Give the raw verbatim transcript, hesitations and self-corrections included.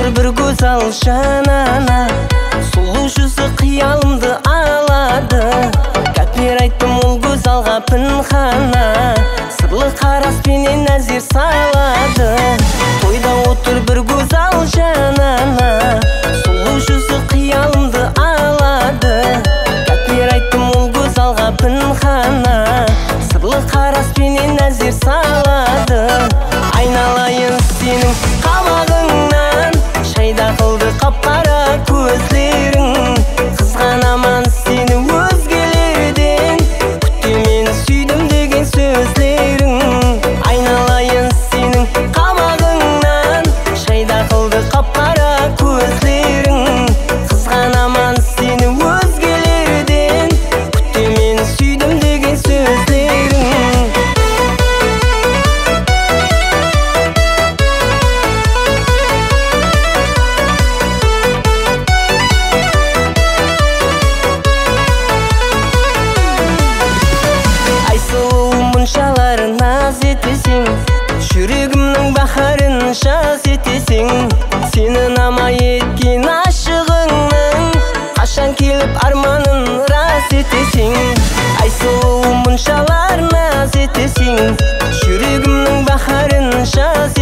bir güzel жанана, сұлу жүзі қиялымды алады. Кәпер айттым ол güzelға пінхана, сырлы қараспенен әзер салады. Тойда отыр бір güzel жанана, сұлу жүзі қиялымды алады. Кәпер айттым ол güzelға пінхана, сырлы қараспенен әзер салады. Айналайын сенің қабағыңнан, шайда қылды қап-қара көзлерің. Қызғанаман сені өзгелерден, күтте мені сүйдім деген сөздерің. Айналайын сенің қабағыңнан, шайда қылды қап-қара көзлерің. Қызғанаман сені өзгелерден, күтте мені сүйдім деген сөздерің. Мұншалар наз етесің, жүрегімнің бақарын жаз етесің. Сені намай еткен ашығыңның, қашан келіп арманын рас етесің. Айсұлу мұншалар наз етесің, жүрегімнің бақарын жаз